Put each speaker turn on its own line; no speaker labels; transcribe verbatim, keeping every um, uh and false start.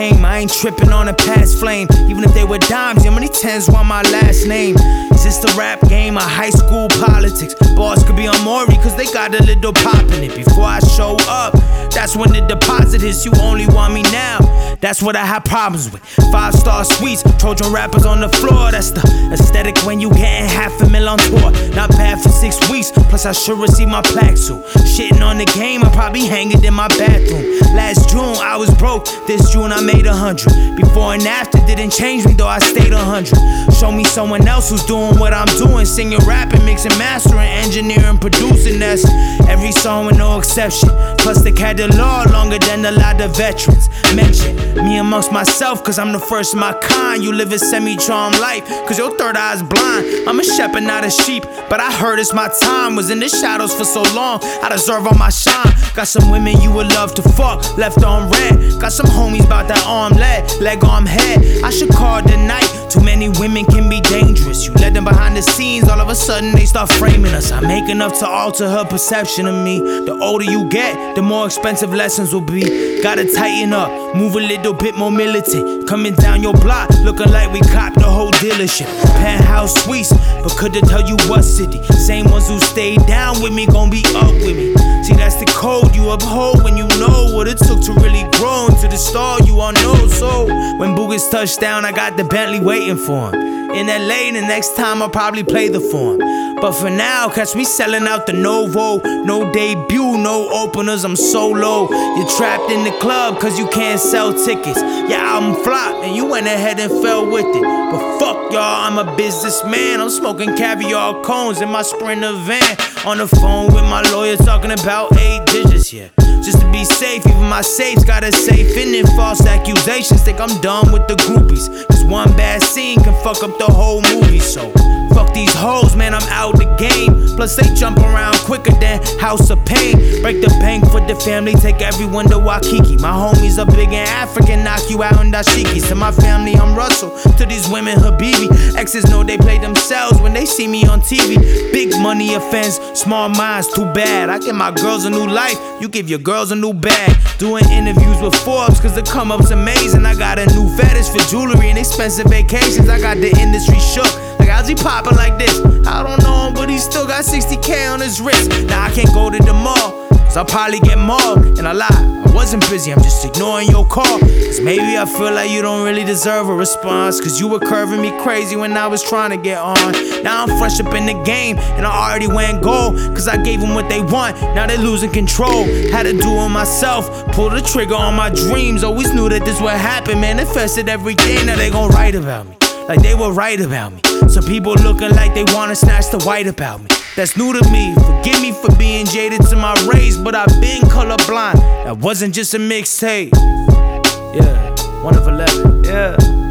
came. I ain't tripping on a past flame. Even if they were dimes, how many tens want my last name? Is this the rap game or high school politics? Boss could be on Maury cause they got a little pop in it. Before I show up, that's when the deposit hits. You only want me now, that's what I have problems with. Five star suites, Trojan rappers on the floor. That's the aesthetic when you getting half a mil on tour. Not bad for six weeks, plus I should receive my plaque soon. Shitting on the game, I probably hang it in my bathroom. Last June I was broke, this June I made a hundred. Before and after didn't change me though, I stayed a hundred. Show me someone else who's doing what I'm doing. Singing, rapping, mixing, mastering, engineering, producing. That's every song with no exception. Plus the catalog longer than a lot of veterans. Mention me amongst myself cause I'm the first of my kind. You live a semi-charmed life cause your third eye's blind. I'm a shepherd, not a sheep, but I heard it's my time. Was in the shadows for so long, I deserve all my shine. Got some women you would love to fuck, left on red. Got some homies about that arm leg, leg arm head. I should call the night, too many women can be dangerous. You let them behind the scenes, all of a sudden they start framing us. I make enough to alter her perception of me. The older you get, the more expensive lessons will be. Gotta tighten up, move a little bit more militant. Coming down your block, looking like we copped the whole dealership. Penthouse suites, but couldn't tell you what city. Same ones who stayed down with me, gon' be up with me. See, that's the code you uphold when you know what it took to really grow into the star you all know. So when Boogers touched down, I got the Bentley waiting for him. In L A, the next time I'll probably play the form. But for now, catch me selling out the Novo. No debut, no openers, I'm solo. You're trapped in the club cause you can't sell tickets. Your album flopped and you went ahead and fell with it. But fuck y'all, I'm a businessman. I'm smoking caviar cones in my Sprinter van. On the phone with my lawyer talking about eight digits, yeah. Just to be safe, even my safe's got a safe in it. False accusations, think I'm done with the groupies. Cause one bad scene can fuck up the whole movie. So fuck these hoes, man, I'm out the game. Plus they jump around quicker than House of Pain. Break the bank for the family, take everyone to Waikiki. My homies are big in African, knock you out in dashikis. To my family, I'm Russell. To these women, Habibi. Exes know they play themselves when they see me on T V. Big money offense, small minds, too bad. I give my girls a new life, you give your girls a new bag. Doing interviews with Forbes cause the come up's amazing. I got a new fetish for jewelry and expensive vacations. I got the industry shook. Like how's he poppin' like this? I don't know him, but he still got sixty K on his wrist. Now I can't go to the mall cause I'll probably get mauled. And I lie, I wasn't busy, I'm just ignoring your call. Cause maybe I feel like you don't really deserve a response. Cause you were curving me crazy when I was trying to get on. Now I'm fresh up in the game and I already went gold. Cause I gave them what they want, now they're losing control. Had to do it myself, pull the trigger on my dreams. Always knew that this would happen, manifested everything. Now they gon' write about me, like they were right about me. Some people looking like they wanna snatch the white about me. That's new to me, forgive me for being jaded to my race. But I've been colorblind, that wasn't just a mixtape. Yeah, one of eleven, yeah.